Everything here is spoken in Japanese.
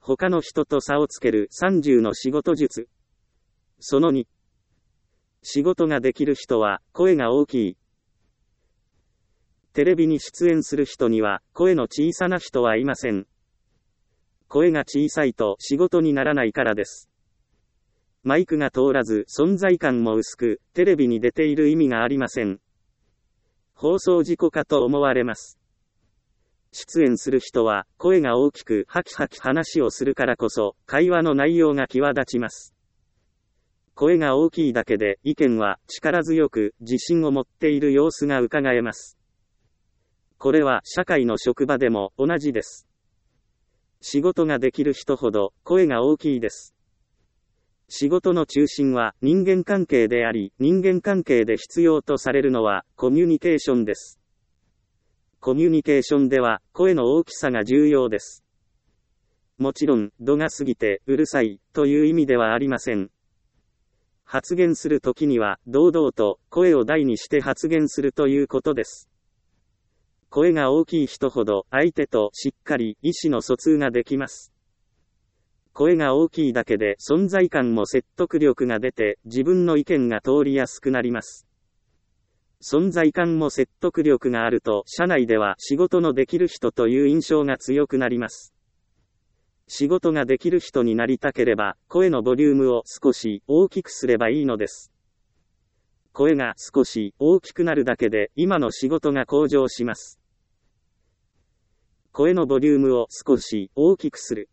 他の人と差をつける30の仕事術。その2。仕事ができる人は声が大きい。テレビに出演する人には声の小さな人はいません。声が小さいと仕事にならないからです。マイクが通らず存在感も薄く、テレビに出ている意味がありません。放送事故かと思われます。出演する人は声が大きくハキハキ話をするからこそ、会話の内容が際立ちます。声が大きいだけで意見は力強く自信を持っている様子が伺えます。これは社会の職場でも同じです。仕事ができる人ほど声が大きいです。仕事の中心は人間関係であり、人間関係で必要とされるのはコミュニケーションです。コミュニケーションでは声の大きさが重要です。もちろん、度が過ぎてうるさいという意味ではありません。発言するときには堂々と声を大にして発言するということです。声が大きい人ほど相手としっかり意思の疎通ができます。声が大きいだけで存在感も説得力が出て自分の意見が通りやすくなります。存在感も説得力があると社内では仕事のできる人という印象が強くなります。仕事ができる人になりたければ声のボリュームを少し大きくすればいいのです。声が少し大きくなるだけで今の仕事が向上します。声のボリュームを少し大きくする。